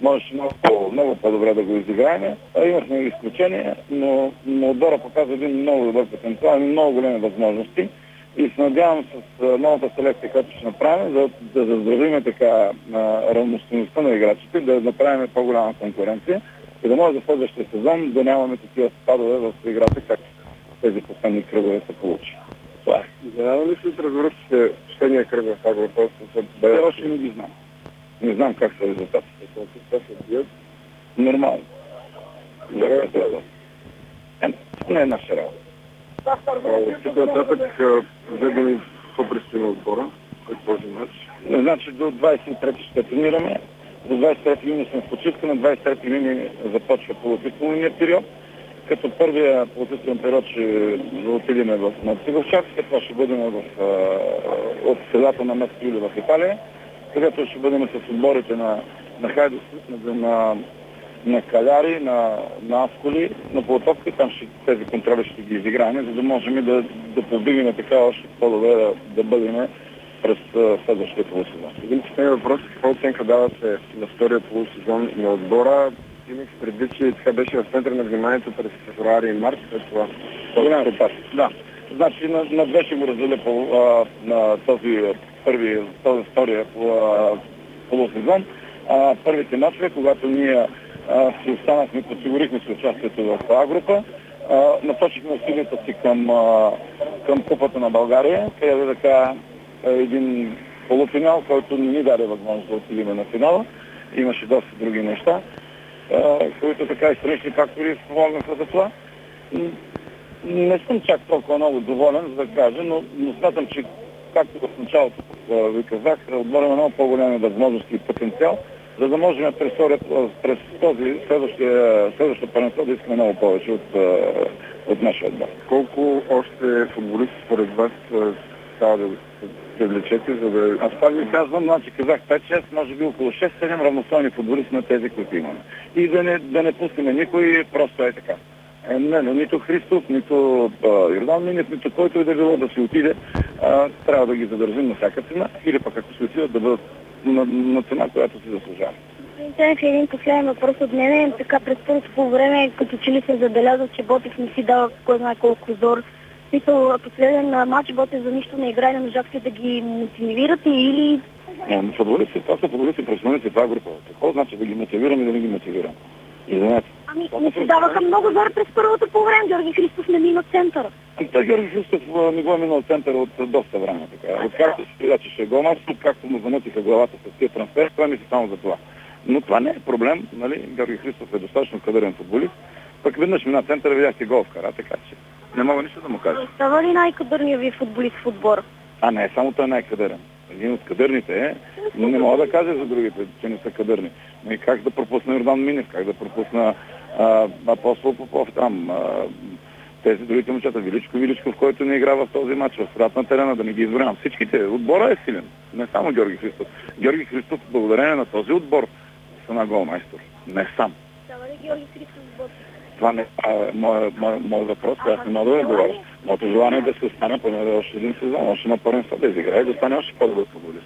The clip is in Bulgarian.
можеше много по-добре да го изиграем. Имахме изключение, но отбора показва един много добър потенциал и много големи възможности. И се надявам с новата селекция, която ще направим, да заздравим така равностойността на играчите, да направим по-голяма конкуренция и да може за следващия сезон да нямаме такива спадове в играта, както тези последни кръгове се получи. Това е. Знам ли след развръзките последния кръг в тази въпрос? Все още не ги знам. Не знам как са резултатите. Това се бият. Нормално. Не е наша работа. Тук нататък две думи по-предстои на отбора. Този мач. Значи до 23 ще тренираме. До 23 юни сме в почивка. На 23 юни започва полуфутболния период. Като първия полуфутболен период ще отидем на Цигълчак. След това ще бъдем от средата на месец юли в Италия, където ще бъдем с отборите на Хайдус, на Каляри, на Асколи, на Полутовка. Там тези контроли ще ги изиграем, за да можем да повдигнем така още по-добре да бъдем през следващия полусезон. Един последен въпрос. Каква оценка давате на втория полусезон на отбора? Имах предвид, че така беше в центъра на вниманието през февруари и март. След това голям репас. Да. Значи на две ще го разделя на този втория полусезон. Първите мачове, когато ние си останахме, подсигурихме си участието в А група, насочихме усилията си към Купата на България, където така един полуфинал, който не ни даде възможност да отидем на финала. Имаше доста други неща, които така и странични фактори помогнаха за това. Не съм чак толкова много доволен, за да кажа, но смятам, че както в началото ви казах, отборим много по-голями възможности и потенциал, за да можем през този следващото първенство да искаме много повече от нашия отбор. Колко още футболисти според вас трябва да привлечете, за да... Аз пак ви казвам, значи казах 5-6, може би около 6-7 равностойни футболисти на тези, които имаме. И да не пускаме никой, просто е така. Нито Христов, нито Йордан Минев, нито който и да било да си отиде, трябва да ги задържим на всяка цена, или пък ако си отидат да бъдат на цена, която си заслужава. Господин един последен въпрос от мен. Така през първото по време, като че ли се забелязва, че Ботев не си дава кой знае колко зор. Последен матч Ботев за нищо не играе, не можахте да ги мотивирате или... Футболисти, това са футболисти, професионалисти, това група. Какво значи да ги мотивираме и да не ги мотивираме? Извинете. Не си даваха много зор през първото по време. Георги Христов не мина центъра. Георги Христов не го е минал центъра от доста време. Откакто се видя, че ще е голмастер, както му замътиха главата с тия трансфер, това мисли само за това. Но това не е проблем, нали? Георги Христов е достатъчно кадърен футболист. Пък веднъж мина центъра, видяхте гол вкара, така че не мога нищо да му кажа. Става ли най-кадърният ви футболист в отбора? Не, само той най-кадърен. Един от кадърните е, но не мога да кажа за другите, че не са кадърни. И как да пропусна Йордан Минев, как да пропусна Апостол Попов там, тези другите момчета, Величков, който не игра в този матч, в средата на терена, да не ги изборявам. Всичките, отбора е силен, не само Георги Христов. Георги Христов, благодарение на този отбор, стана голмайстор. Не сам. Става ли Георги Христов в Ботев? Това не е моят въпрос, аз не мога да говоря. Моето желание е да се остане поне още един сезон, още на първенство да изиграе и да стане още по-добър футболист.